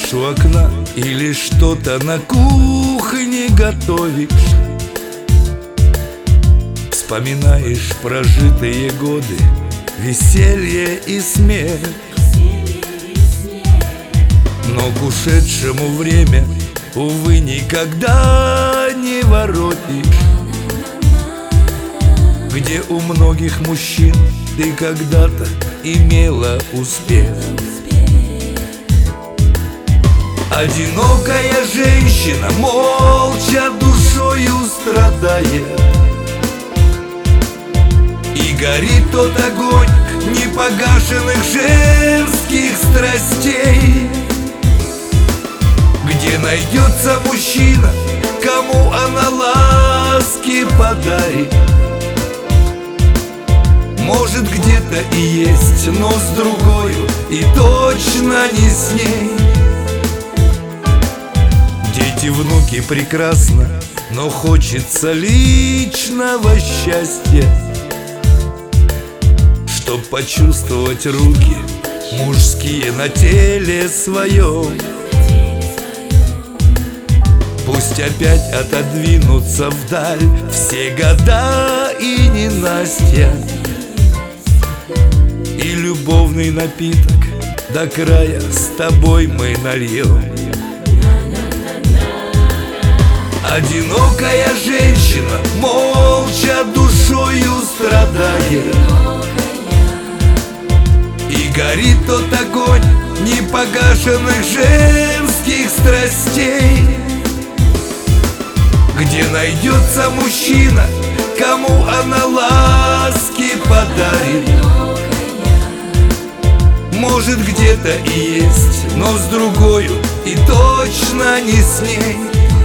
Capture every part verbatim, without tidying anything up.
стоишь у окна или что-то на кухне готовишь, вспоминаешь прожитые годы, веселье и смех. Но к ушедшему время, увы, никогда не воротишь. Где у многих мужчин ты когда-то имела успех. Одинокая женщина молча душою страдает, и горит тот огонь непогашенных женских страстей. Где найдется мужчина, кому она ласки подарит? Может, где-то и есть, но с другою, и точно не с ней. Дети, внуки прекрасно, но хочется личного счастья, чтоб почувствовать руки мужские на теле своем. Пусть опять отодвинутся вдаль все года и ненастья, и любовный напиток до края с тобой мы нальем. Одинокая женщина молча душою страдает, и горит тот огонь непогашенных женских страстей. Где найдется мужчина, кому она ласки подарит? Может, где-то и есть, но с другою, и точно не с ней.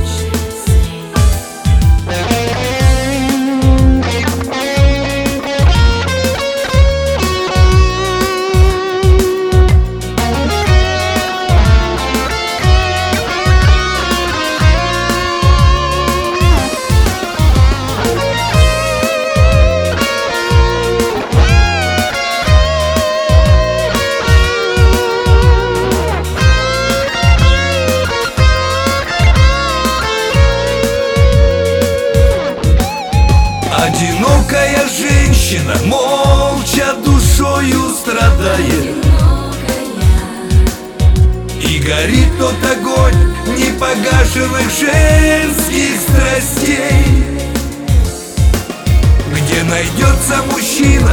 Одинокая женщина молча душою страдает, и горит тот огонь непогашенных женских страстей. Где найдется мужчина,